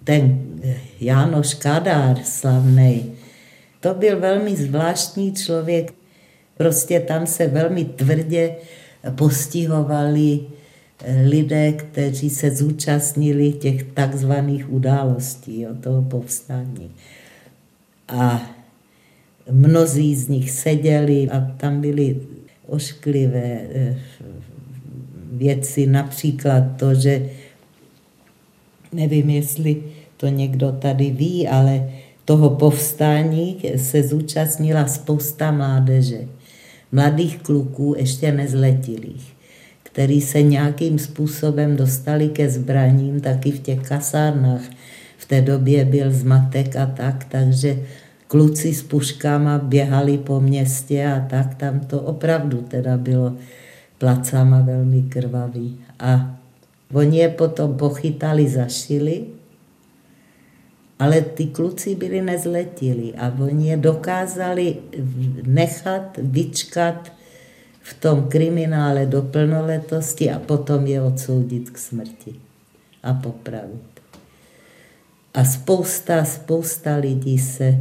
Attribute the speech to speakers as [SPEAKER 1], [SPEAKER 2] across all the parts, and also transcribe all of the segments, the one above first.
[SPEAKER 1] ten Jánoš Kadár slavnej, to byl velmi zvláštní člověk. Prostě tam se velmi tvrdě postihovali lidé, kteří se zúčastnili těch takzvaných událostí, toho povstání. A mnozí z nich seděli a tam byly ošklivé věci, například to, že nevím, jestli to někdo tady ví, ale toho povstání se zúčastnila spousta mládeže, mladých kluků, ještě nezletilých, který se nějakým způsobem dostali ke zbraním, taky v těch kasárnách. V té době byl zmatek a tak, takže kluci s puškama běhali po městě a tak, tam to opravdu teda bylo placama velmi krvavý. A oni je potom pochytali, zašili, ale ty kluci byli nezletili a oni je dokázali nechat, vyčkat v tom kriminále do plnoletosti a potom je odsoudit k smrti a popravit. A spousta lidí se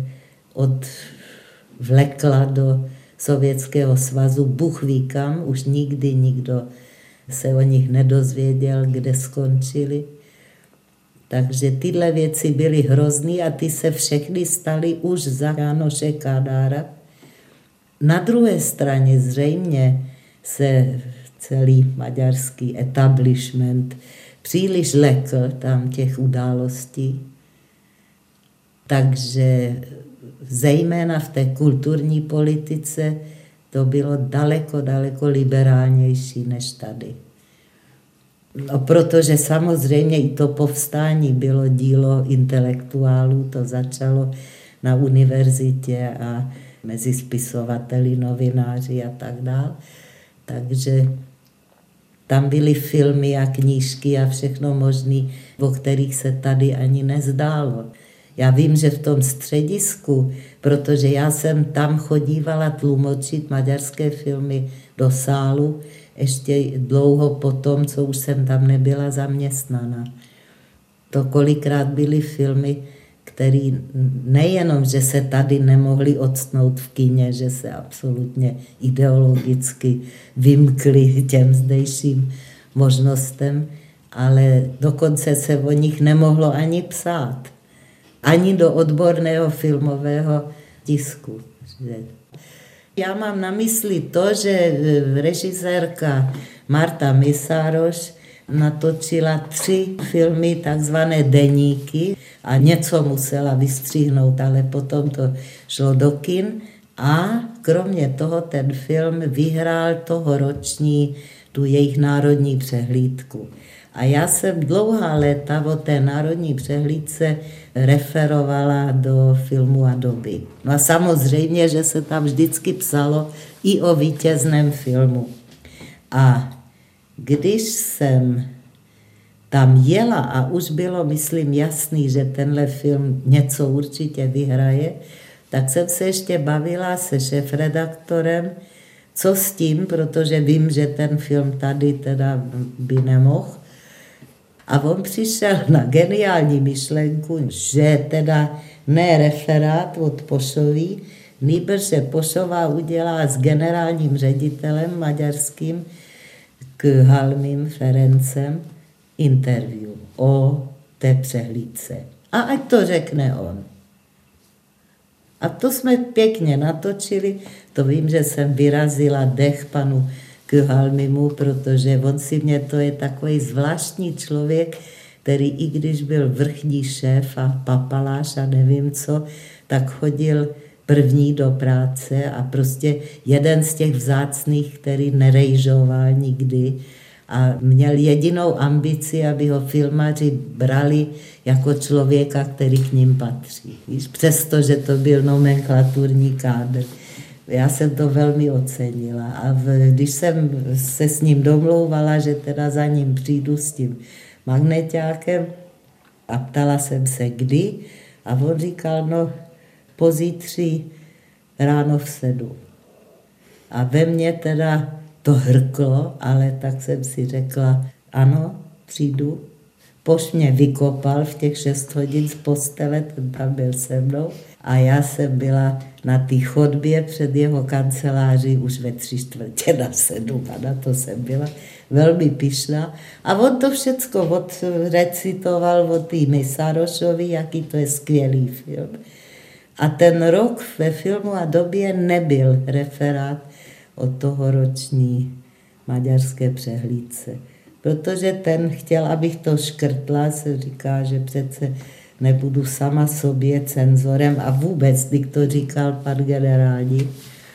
[SPEAKER 1] odvlekla do Sovětského svazu, Bůh ví kam, už nikdy nikdo se o nich nedozvěděl, kde skončili. Takže tyhle věci byly hrozný a ty se všechny staly už za Jánoše Kadára. Na druhé straně zřejmě se celý maďarský establishment příliš lekl tam těch událostí, takže zejména v té kulturní politice to bylo daleko liberálnější než tady. No, protože samozřejmě i to povstání bylo dílo intelektuálů, to začalo na univerzitě a mezi spisovateli, novináři a tak dál. Takže tam byly filmy a knížky a všechno možné, o kterých se tady ani nezdálo. Já vím, že v tom středisku, protože já jsem tam chodívala tlumočit maďarské filmy do sálu, ještě dlouho potom, co už jsem tam nebyla zaměstnaná. To kolikrát byly filmy, které nejenom, že se tady nemohli odstnout v kině, že se absolutně ideologicky vymkli těm zdejším možnostem, ale dokonce se o nich nemohlo ani psát. Ani do odborného filmového tisku. Já mám na mysli to, že režisérka Marta Mészáros natočila 3 filmy, takzvané deníky, a něco musela vystřihnout, ale potom to šlo do kin. A kromě toho ten film vyhrál toho roční tu jejich národní přehlídku. A já jsem dlouhá léta o té národní přehlídce referovala do Filmu a doby. No a samozřejmě, že se tam vždycky psalo i o vítězném filmu. A když jsem tam jela a už bylo, myslím, jasný, že tenhle film něco určitě vyhraje, tak jsem se ještě bavila se šéfredaktorem, co s tím, protože vím, že ten film tady teda by nemohl. A on přišel na geniální myšlenku, že teda ne referát od Pošový, nýbrž, že Pošová udělá s generálním ředitelem maďarským k Halmim Ferencem interview o té přehlídce. A ať to řekne on. A to jsme pěkně natočili, to vím, že jsem vyrazila dech panu Kühlhalmimu, protože on si mě, to je takový zvláštní člověk, který i když byl vrchní šéf a papaláš a nevím co, tak chodil první do práce a prostě jeden z těch vzácných, který nerejžoval nikdy a měl jedinou ambici, aby ho filmaři brali jako člověka, který k ním patří. Víš, přestože to byl nomenklaturní kádr. Já jsem to velmi ocenila a když jsem se s ním domlouvala, že teda za ním přijdu s tím magneťákem a ptala jsem se kdy a on říkal, no pozítří ráno v 7. A ve mně teda to hrklo, ale tak jsem si řekla, ano, přijdu. Poš mě vykopal v těch 6 hodin z postele, ten tam byl se mnou. A já jsem byla na té chodbě před jeho kanceláří už ve 6:45 a na to jsem byla velmi pyšná. A on to všecko odrecitoval od té Misarošovi, jaký to je skvělý film. A ten rok ve Filmu a době nebyl referát o tohoroční maďarské přehlídce. Protože ten chtěl, abych to škrtla, se říká, že přece nebudu sama sobě cenzorem a vůbec, když to říkal pan generální,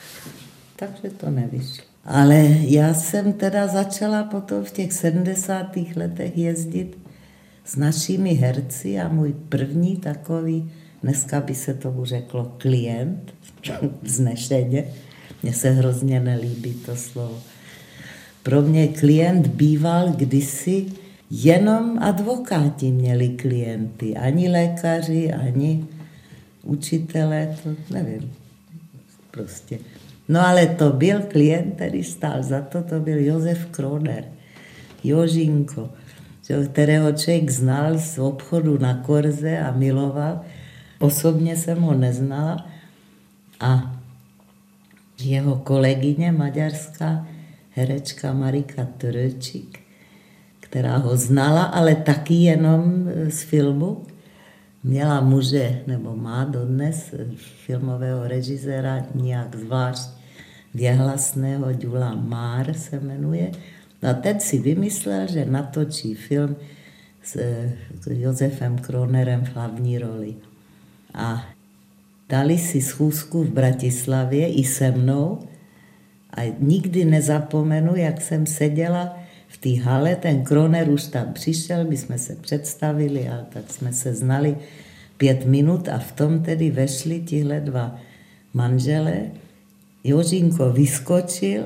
[SPEAKER 1] takže to nevyšlo. Ale já jsem teda začala potom v těch 70. letech jezdit s našimi herci a můj první takový, dneska by se tomu řeklo klient, vznešeně, mně se hrozně nelíbí to slovo. Pro mě klient býval kdysi jenom advokáti měli klienty, ani lékaři, ani učitelé, to nevím, prostě. No ale to byl klient, který stál za to byl Josef Kroner, Jožinko, kterého člověk znal z obchodu na Korze a miloval. Osobně jsem ho neznala a jeho kolegyně maďarská herečka Marika Töröčik, která ho znala, ale taky jenom z filmu. Měla muže, nebo má dodnes, filmového režiséra nějak zvlášť věhlasného, Gyula Már se jmenuje. No a ten si vymyslel, že natočí film s Josefem Kronerem v hlavní roli. A dali si schůzku v Bratislavě i se mnou a nikdy nezapomenu, jak jsem seděla v té hale, ten Kroner už tam přišel, my jsme se představili a tak jsme se znali 5 minut a v tom tedy vešli tihle 2 manželé. Jožinko vyskočil,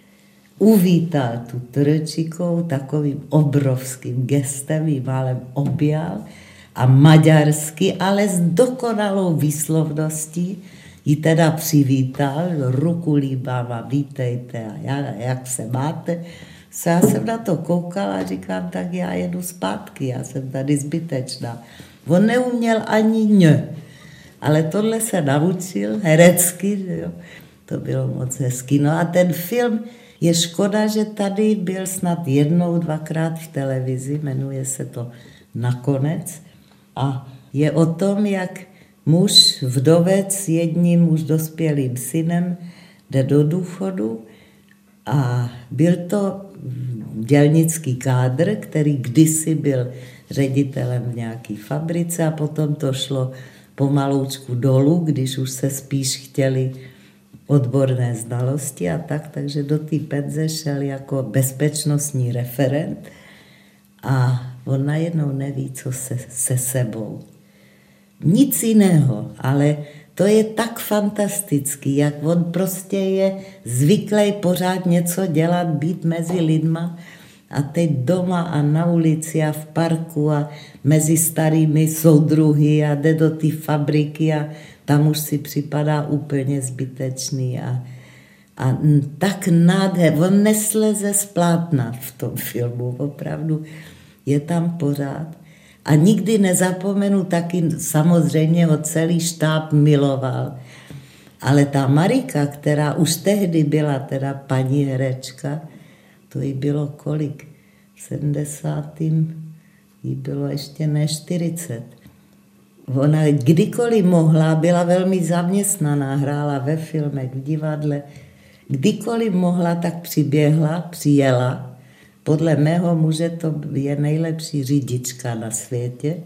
[SPEAKER 1] uvítal tu Töröčikovou takovým obrovským gestem, jí málem objal a maďarsky, ale s dokonalou výslovností ji teda přivítal, ruku líbám a vítejte a jak se máte. Já jsem na to koukala a říkám, tak já jedu zpátky, já jsem tady zbytečná. On neuměl ani ň, ale tohle se naučil herecky, jo. To bylo moc hezky. No a ten film je škoda, že tady byl snad 1, 2krát v televizi, jmenuje se to Nakonec a je o tom, jak muž, vdovec s jedním už dospělým synem jde do důchodu a byl to dělnický kádr, který kdysi byl ředitelem v nějaké fabrice a potom to šlo pomaloučku dolů, když už se spíš chtěli odborné znalosti a tak, takže do té penze šel jako bezpečnostní referent a on najednou neví, co se sebou. Nic jiného, ale to je tak fantastický, jak on prostě je zvyklý pořád něco dělat, být mezi lidma a teď doma a na ulici a v parku a mezi starými soudruhy a jde do té fabriky a tam už si připadá úplně zbytečný a tak nádherný. On nesleze z plátna v tom filmu, opravdu je tam pořád. A nikdy nezapomenu, taky samozřejmě ho celý štáb miloval. Ale ta Marika, která už tehdy byla teda paní herečka, to jí bylo kolik? V 70. jí bylo ještě ne 40. Ona kdykoliv mohla, byla velmi zaměstnaná, hrála ve filmech, v divadle. Kdykoliv mohla, tak přijela. Podle mého muže to je nejlepší řidička na světě.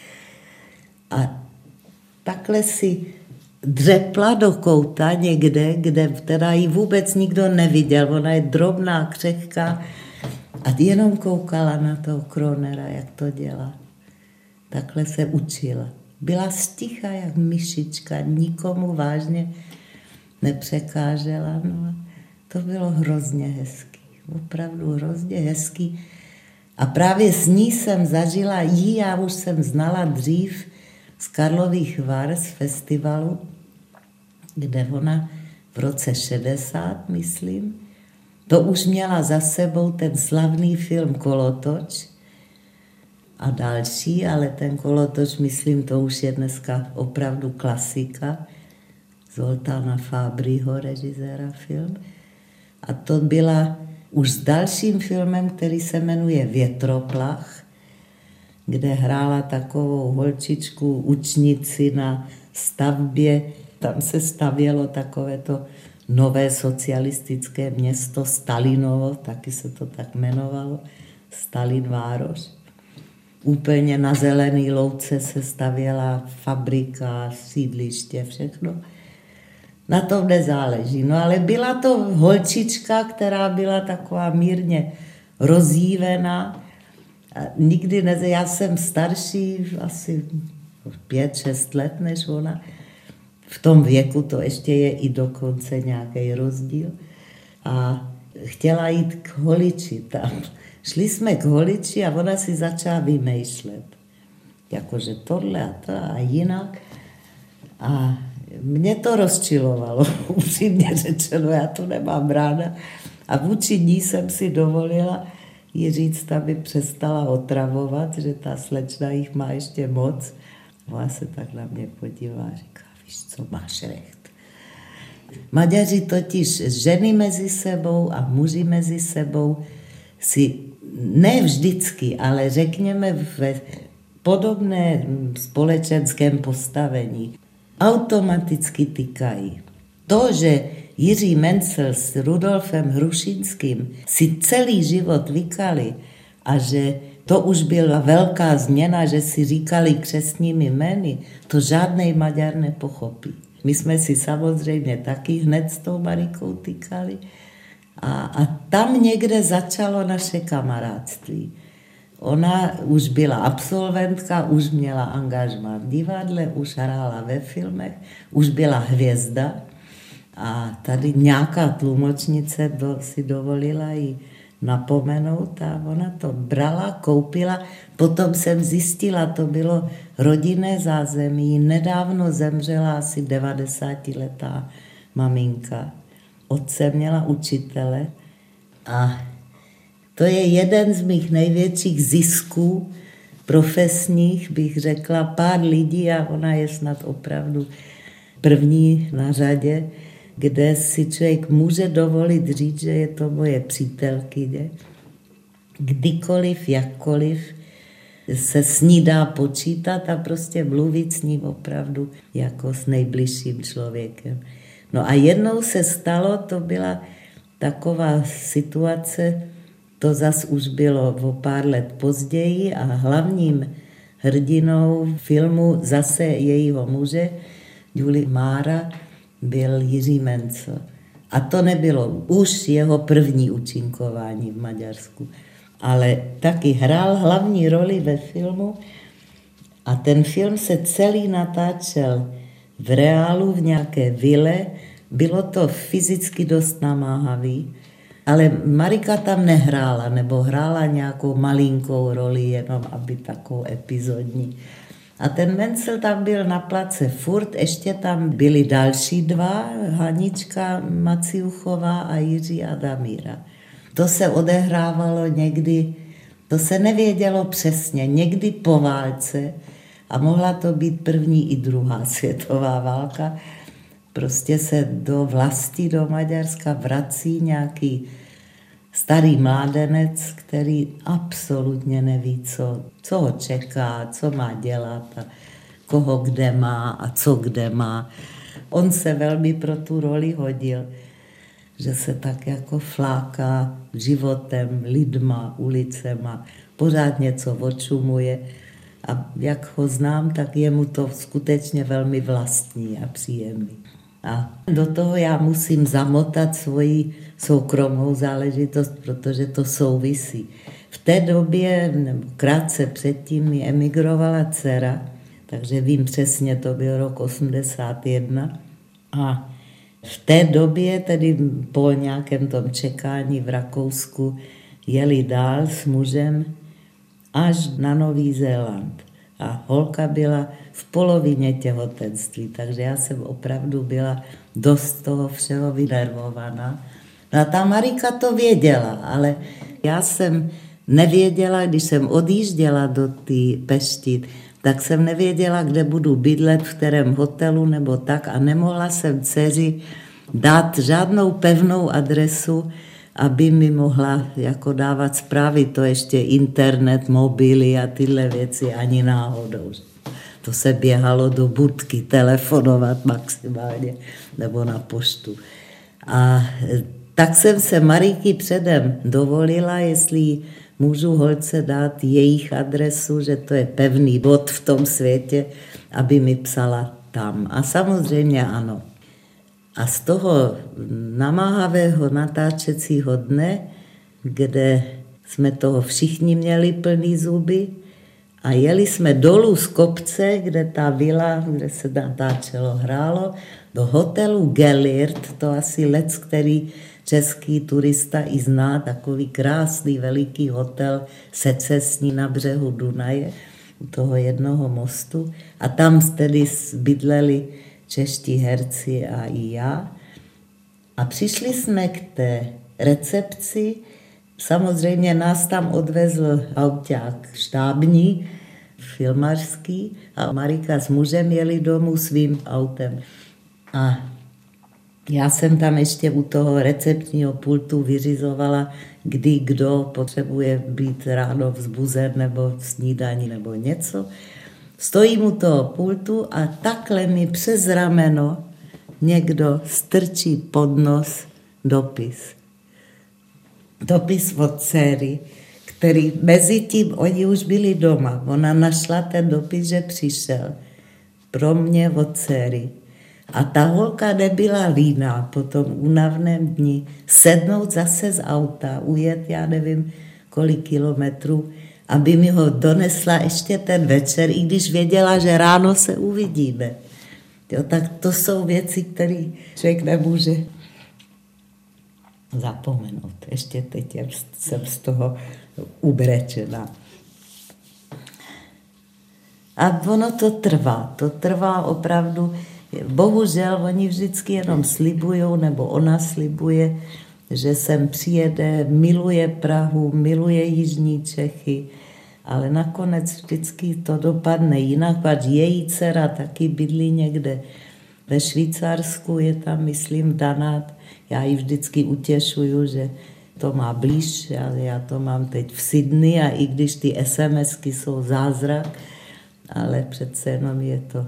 [SPEAKER 1] A takhle si dřepla do kouta někde, kde teda ji vůbec nikdo neviděl. Ona je drobná, křehká a jenom koukala na toho Kronera, jak to dělá. Takhle se učila. Byla sticha jak myšička, nikomu vážně nepřekážela. No, to bylo hrozně hezký, opravdu hrozně hezký. A právě s ní jsem zažila jí, já už jsem znala dřív z Karlových Var, z festivalu, kde ona v roce 60, myslím, to už měla za sebou ten slavný film Kolotoč. a další, ale ten Kolotoč, myslím, to už je dneska opravdu klasika. Zoltána Fábryho, režiséra film. A to byla už s dalším filmem, který se jmenuje Větroplach, kde hrála takovou holčičku, učnici na stavbě. Tam se stavělo takovéto nové socialistické město Stalinovo, taky se to tak jmenovalo, Stalin Vároš. Úplně na zelený louce se stavěla fabrika, sídliště, všechno. Na tom nezáleží. No ale byla to holčička, která byla taková mírně rozjívená. Nikdy já jsem starší, asi 5-6 let než ona. V tom věku to ještě je i dokonce nějaký rozdíl. A chtěla jít k holiči tam. Šli jsme k holiči a ona si začala vymýšlet. Jakože tohle a to a jinak. A mě to rozčilovalo, upřímně řečeno, já to nemám ráda. A vůči ní jsem si dovolila jí říct, aby přestala otravovat, že ta slečna jich má ještě moc. Ona se tak na mě podívá a říká, víš co, máš recht. Maďaři totiž ženy mezi sebou a muži mezi sebou si ne vždycky, ale řekněme ve podobném společenském postavení automaticky tykají. To, že Jiří Mencel s Rudolfem Hrušínským si celý život vykali a že to už byla velká změna, že si říkali křestními jmény, to žádnej Maďar nepochopí. My jsme si samozřejmě taky hned s tou Marikou tykali a tam někde začalo naše kamarádství. Ona už byla absolventka, už měla angažmá v divadle, už hrála ve filmech, už byla hvězda a tady nějaká tlumočnice si dovolila jí napomenout a ona to brala, koupila. Potom jsem zjistila, to bylo rodinné zázemí, nedávno zemřela asi 90letá maminka. Otce měla učitele a to je jeden z mých největších zisků profesních, bych řekla, pár lidí a ona je snad opravdu první na řadě, kde si člověk může dovolit říct, že je to moje přítelkyně. Kdykoliv, jakkoliv se s ní dá počítat a prostě mluvit s ním opravdu jako s nejbližším člověkem. No a jednou se stalo, to byla taková situace, to zas už bylo o pár let později a hlavním hrdinou filmu zase jejího muže, Julie Mára, byl Jiří Mencel. A to nebylo už jeho první účinkování v Maďarsku, ale taky hrál hlavní roli ve filmu a ten film se celý natáčel v reálu, v nějaké vile. Bylo to fyzicky dost namáhavý, ale Marika tam nehrála, nebo hrála nějakou malinkou roli, jenom aby takovou epizodní. A ten Mencel tam byl na place furt, ještě tam byli další dva, Hanička Maciuchová a Jiří Adamíra. To se odehrávalo někdy, to se nevědělo přesně, někdy po válce a mohla to být první i druhá světová válka. Prostě se do vlasti, do Maďarska vrací nějaký starý mládenec, který absolutně neví, co ho čeká, co má dělat a koho kde má a co kde má. On se velmi pro tu roli hodil, že se tak jako fláká životem, lidma, ulicema, pořád něco očumuje. A jak ho znám, tak je mu to skutečně velmi vlastní a příjemný. A do toho já musím zamotat svoji soukromou záležitost, protože to souvisí. V té době, krátce předtím, mi emigrovala dcera, takže vím přesně, to byl rok 81. A v té době, tedy po nějakém tom čekání v Rakousku, jeli dál s mužem až na Nový Zéland. A holka byla v polovině těhotenství, takže já jsem opravdu byla dost toho všeho vynervovaná. No a ta Marika to věděla, ale já jsem nevěděla, když jsem odjížděla do té Pešti, tak jsem nevěděla, kde budu bydlet, v kterém hotelu nebo tak a nemohla jsem dceři dát žádnou pevnou adresu, aby mi mohla jako dávat zprávy. To ještě internet, mobily a tyhle věci ani náhodou. To se běhalo do budky telefonovat maximálně nebo na poštu. A tak jsem se Marijky předem dovolila, jestli můžu holce dát jejich adresu, že to je pevný bod v tom světě, aby mi psala tam. A samozřejmě ano. A z toho namáhavého natáčecího dne, kde jsme toho všichni měli plný zuby a jeli jsme dolů z kopce, kde ta vila, kde se natáčelo, hrálo, do hotelu Gellert, to asi lec, který český turista i zná, takový krásný veliký hotel secesní na břehu Dunaje, u toho jednoho mostu. A tam tedy bydleli čeští herci a i já. A přišli jsme k té recepci, samozřejmě nás tam odvezl auták štábní, filmařský, a Marika s mužem jeli domů svým autem. A já jsem tam ještě u toho recepčního pultu vyřizovala, kdy kdo potřebuje být ráno vzbuzen nebo snídaní nebo něco. Stojím u toho pultu a takhle mi přes rameno někdo strčí pod nos dopis. Dopis od dcery, který mezi tím, oni už byli doma. Ona našla ten dopis, že přišel pro mě od dcery. A ta holka nebyla líná po tom únavném dni sednout zase z auta, ujet já nevím kolik kilometrů, aby mi ho donesla ještě ten večer, i když věděla, že ráno se uvidíme. Jo, tak to jsou věci, které člověk nemůže zapomenout. Ještě teď jsem z toho ubrečená. A ono to trvá opravdu. Bohužel oni vždycky jenom slibujou, nebo ona slibuje, že sem přijede, miluje Prahu, miluje Jižní Čechy, ale nakonec vždycky to dopadne jinak, pač její dcera taky bydlí někde ve Švýcarsku, je tam, myslím, Danát. Já ji vždycky utěšuju, že to má blíž, já to mám teď v Sydney a i když ty SMSky jsou zázrak, ale přece jenom je to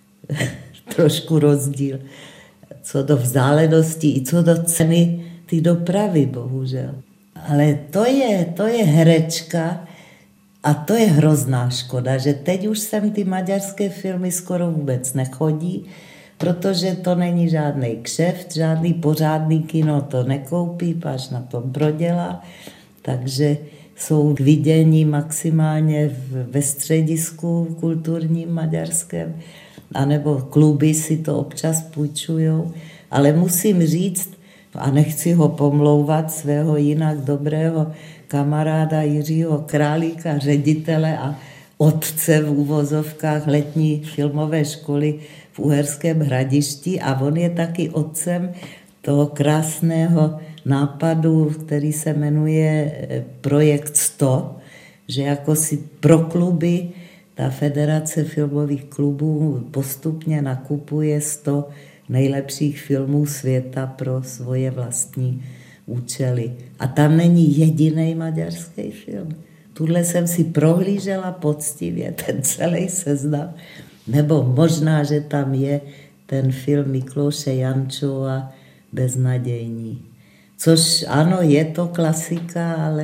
[SPEAKER 1] trošku rozdíl co do vzdálenosti i co do ceny ty dopravy, bohužel. Ale to je herečka a to je hrozná škoda, že teď už sem ty maďarské filmy skoro vůbec nechodí, protože to není žádný kšeft, žádný pořádný kino to nekoupí, páč na tom prodělá, takže jsou k vidění maximálně ve středisku kulturním maďarském, anebo kluby si to občas půjčujou, ale musím říct, a nechci ho pomlouvat, svého jinak dobrého kamaráda Jiřího Králíka, ředitele a otce v uvozovkách letní filmové školy v Uherském Hradišti, a on je taky otcem toho krásného nápadu, který se jmenuje Projekt 100, že jako si pro kluby ta Federace filmových klubů postupně nakupuje 100 nejlepších filmů světa pro svoje vlastní účely. A tam není jediný maďarský film. Tuhle jsem si prohlížela poctivě, ten celý seznam, nebo možná, že tam je ten film Miklóše Jančova Beznadějní. Což ano, je to klasika, ale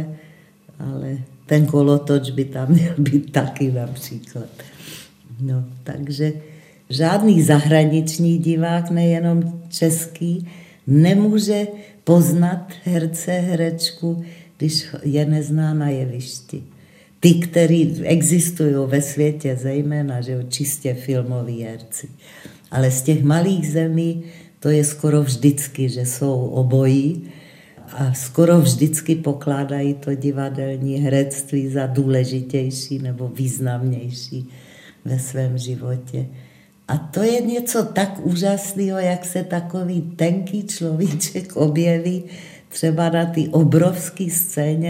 [SPEAKER 1] ten kolotoč by tam měl být taky například. No, takže žádný zahraniční divák, nejenom český, nemůže poznat herce, herečku, když je nezná na jevišti. Ty, který existují ve světě, zejména, že čistě filmoví herci. Ale z těch malých zemí to je skoro vždycky, že jsou obojí a skoro vždycky pokládají to divadelní herectví za důležitější nebo významnější ve svém životě. A to je něco tak úžasného, jak se takový tenký človíček objeví třeba na té obrovské scéně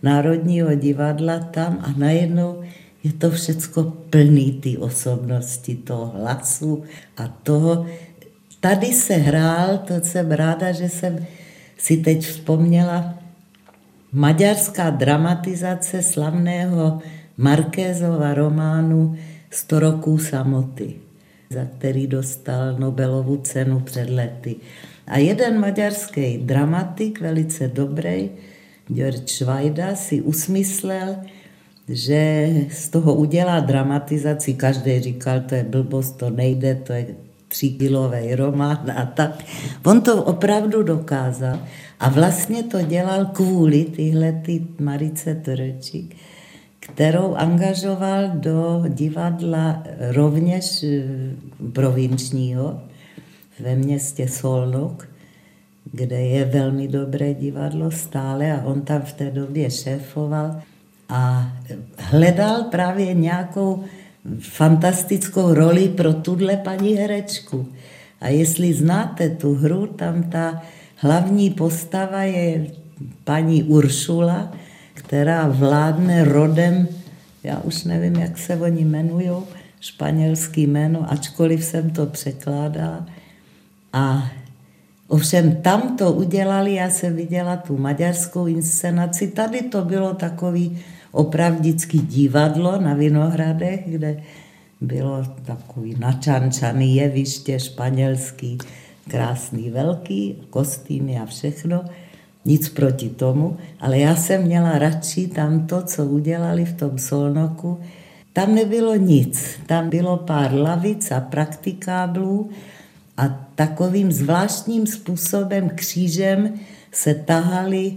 [SPEAKER 1] Národního divadla tam a najednou je to všecko plný ty osobnosti, toho hlasu a toho. Tady se hrál, to jsem ráda, že jsem si teď vzpomněla, maďarská dramatizace slavného Markézova románu 100 roků samoty, za který dostal Nobelovu cenu před lety. A jeden maďarský dramatik, velice dobrý, György Vajda, si usmyslel, že z toho udělá dramatizaci. Každý říkal, to je blbost, to nejde, to je 3kilový román a tak. On to opravdu dokázal a vlastně to dělal kvůli tyhlety Marice Töröcsik, kterou angažoval do divadla rovněž provinčního ve městě Szolnok, kde je velmi dobré divadlo stále a on tam v té době šéfoval a hledal právě nějakou fantastickou roli pro tuhle paní herečku. A jestli znáte tu hru, tam ta hlavní postava je paní Uršula, která vládne rodem, já už nevím, jak se oni jmenujou, španělský jméno, ačkoliv jsem to překládala. A ovšem tam to udělali, já jsem viděla tu maďarskou inscenaci, tady to bylo takový opravdický divadlo na Vinohradech, kde bylo takový načančaný jeviště španělský, krásný, velký, kostýmy a všechno, nic proti tomu, ale já jsem měla radši tam to, co udělali v tom Szolnoku. Tam nebylo nic, tam bylo pár lavic a praktikáblů a takovým zvláštním způsobem křížem se tahaly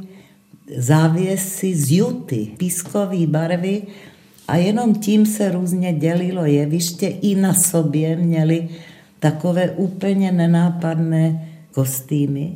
[SPEAKER 1] závěsy z juty, pískové barvy a jenom tím se různě dělilo jeviště, i na sobě měli takové úplně nenápadné kostýmy,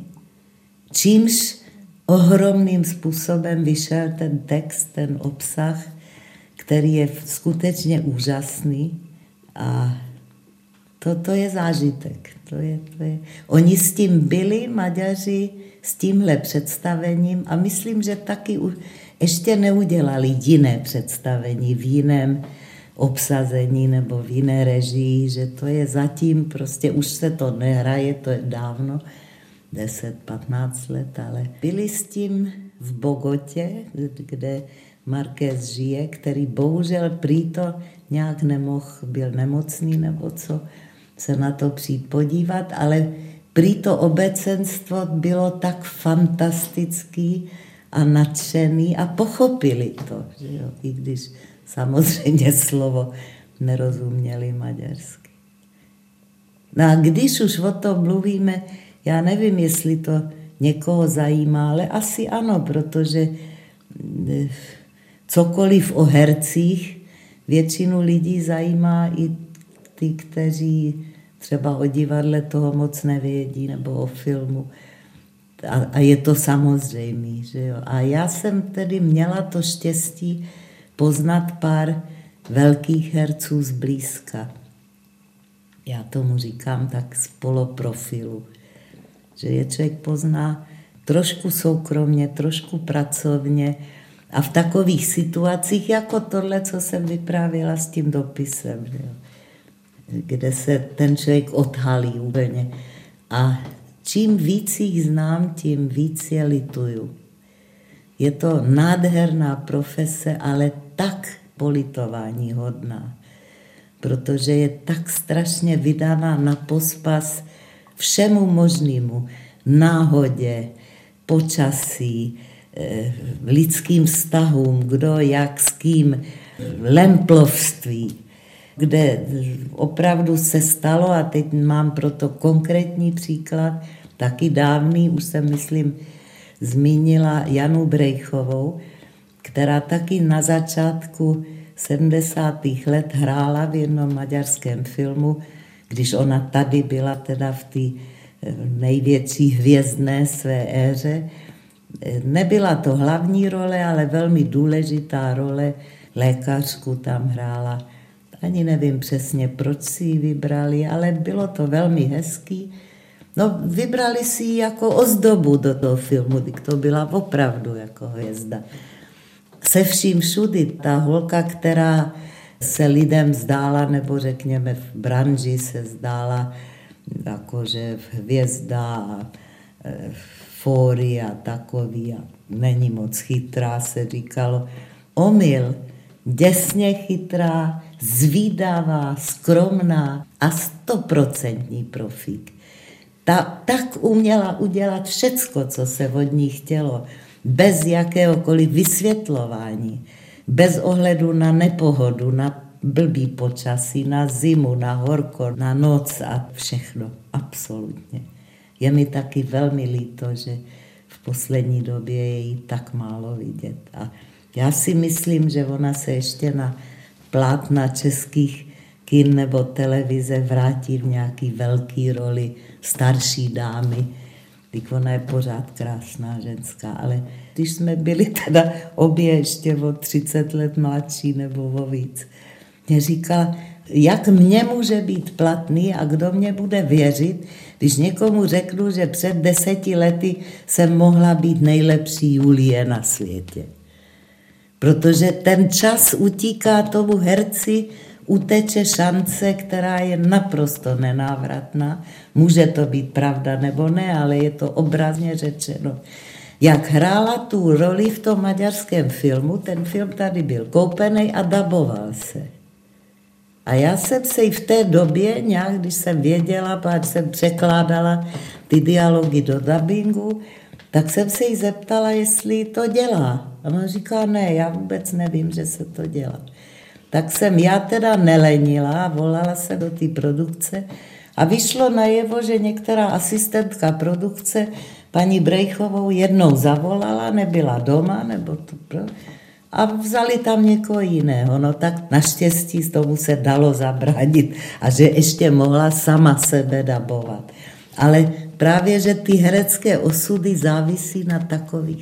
[SPEAKER 1] čímž ohromným způsobem vyšel ten text, ten obsah, který je skutečně úžasný a to je zážitek. To je. Oni s tím byli, Maďaři, s tímhle představením a myslím, že taky ještě neudělali jiné představení v jiném obsazení nebo v jiné režii, že to je zatím prostě, už se to nehraje, to je dávno, 10-15 let, ale byli s tím v Bogotě, kde Markéz žije, který bohužel prý to nějak nemohl, byl nemocný nebo co, se na to přijít podívat, ale prý to obecenstvo bylo tak fantastický a nadšený a pochopili to, že jo? I když samozřejmě slovo nerozuměli maďarsky. No a když už o tom mluvíme, já nevím, jestli to někoho zajímá, ale asi ano, protože cokoliv o hercích většinu lidí zajímá i ty, kteří třeba o divadle toho moc nevědí nebo o filmu. A je to samozřejmé, že jo. A já jsem tedy měla to štěstí poznat pár velkých herců zblízka. Já tomu říkám tak z poloprofilu, že je člověk pozná trošku soukromně, trošku pracovně a v takových situacích jako tohle, co jsem vyprávěla s tím dopisem, že jo, kde se ten člověk odhalí úplně. A čím víc jich znám, tím víc je lituju. Je to nádherná profese, ale tak politování hodná, protože je tak strašně vydaná na pospas všemu možnému, náhodě, počasí, lidským vztahům, kdo jak s kým, lemplovství, kde opravdu se stalo, a teď mám proto konkrétní příklad, taky dávný, už jsem, myslím, zmínila Janu Brejchovou, která taky na začátku 70. let hrála v jednom maďarském filmu, když ona tady byla teda v té největší hvězdné své éře. Nebyla to hlavní role, ale velmi důležitá role, lékařku tam hrála. Ani nevím přesně, proč si ji vybrali, ale bylo to velmi hezký. No, vybrali si ji jako ozdobu do toho filmu, to byla opravdu jako hvězda. se vším všudy. Ta holka, která se lidem zdála, nebo řekněme v branži se zdála jakože hvězda a fóry a takový a není moc chytrá, se říkalo. Omyl, děsně chytrá, zvídavá, skromná a 100% profík. Tak uměla udělat všecko, co se od ní chtělo, bez jakéhokoliv vysvětlování, bez ohledu na nepohodu, na blbý počasí, na zimu, na horko, na noc a všechno, absolutně. Je mi taky velmi líto, že v poslední době je jí tak málo vidět. A já si myslím, že ona se ještě na plátna českých kin nebo televize vrátí v nějaký velký roli starší dámy. Teď ona je pořád krásná ženská, ale když jsme byli teda obě ještě o 30 let mladší nebo o víc, mě říkala, jak mě může být platný a kdo mě bude věřit, když někomu řeknu, že před 10 lety jsem mohla být nejlepší Julie na světě. Protože ten čas utíká tomu herci, uteče šance, která je naprosto nenávratná. Může to být pravda nebo ne, ale je to obrazně řečeno. Jak hrála tu roli v tom maďarském filmu, ten film tady byl koupený a daboval se. A já jsem se i v té době nějak, když jsem věděla, protože jsem překládala ty dialogy do dabingu, tak jsem se jí zeptala, jestli to dělá. A ona říká, ne, já vůbec nevím, že se to dělá. Tak jsem já teda nelenila, volala se do té produkce a vyšlo najevo, že některá asistentka produkce paní Brejchovou jednou zavolala, nebyla doma, nebo to a vzali tam někoho jiného. No tak naštěstí z tomu se dalo zabránit a že ještě mohla sama sebe dabovat. Ale právě, že ty herecké osudy závisí na takových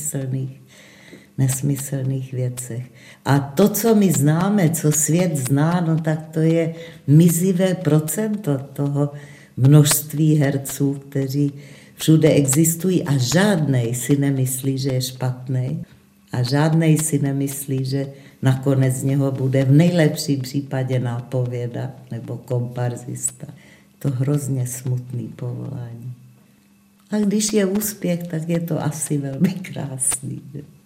[SPEAKER 1] nesmyslných věcech. A to, co my známe, co svět zná, no tak to je mizivé procento toho množství herců, kteří všude existují a žádnej si nemyslí, že je špatný a žádnej si nemyslí, že nakonec z něho bude v nejlepším případě nápověda nebo komparzista. To hrozně smutný povolání. A když je úspěch, tak je to asi velmi krásný.